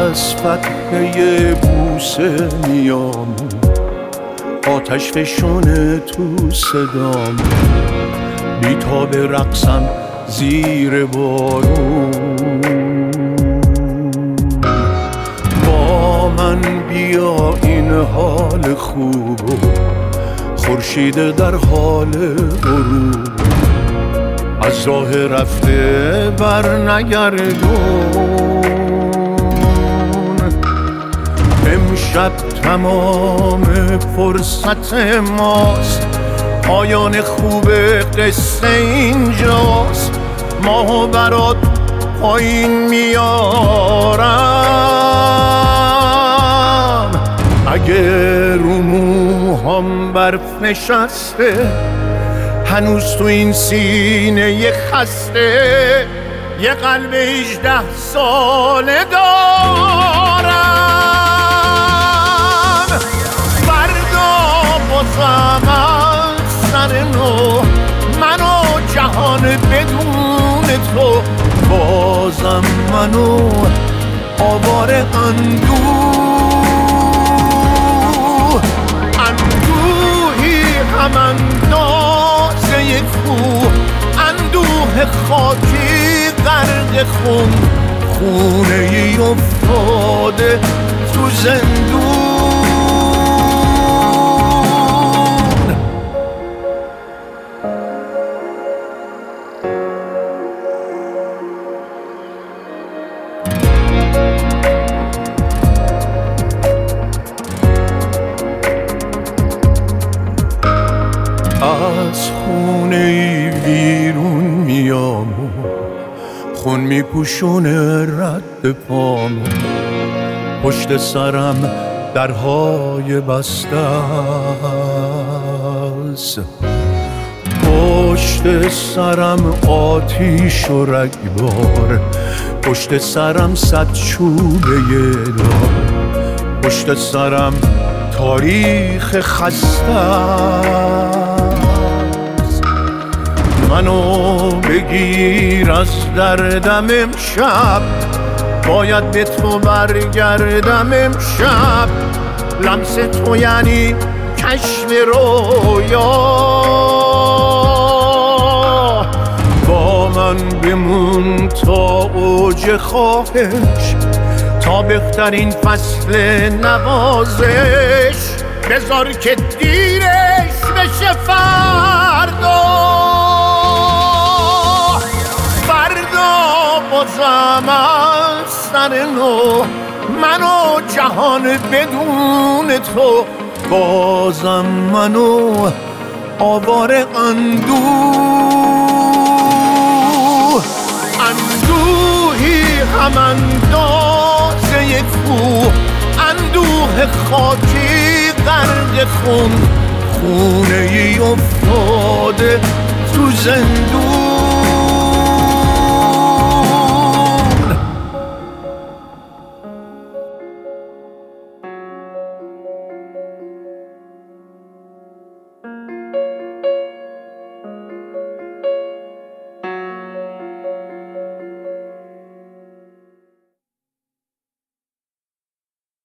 از فتحه بوسه میام، آتش فشونه تو صدام، بیتاب رقصم زیر بارون. با من بیا این حال خوبو، خورشید در حال غروب، از راه رفته بر نگردون. امشب تمام فرصت ماست، پایان خوب قصه اینجاست. ماهو برات پایین میارم، اگه رو موهام برف نشسته، هنوز تو این سینه یه خسته، یه قلب 18 ساله دارم. فردا بازم از سر نو، منو جهان بدون تو، بازم منو آواره اندوه. اندوهی هم اندازه کوه، اندوه خاکی غرق خون، خونه ای افتاده تو زندون. از خونه ای بیرون میام، خون میپوشونه رد پام، پشت سرم درهای بسته است، پشت سرم آتیش و رگبار، پشت سرم 100 چوبه دار، پشت سرم تاریخ خسته. منو بگیر از دردم امشب، باید به تو برگردم امشب. لمس تو یعنی کشف رویا، با من بمون تا اوج خواهش، تا بهترین فصل نوازش. بذار که دیرش بشه فردا، بازم از سر نو، منو جهان بدون تو، بازم منو آواره اندوه. اندوهی هم اندازه کوه، اندوه خاکی غرق خون، خونه ای افتاده تو زندون.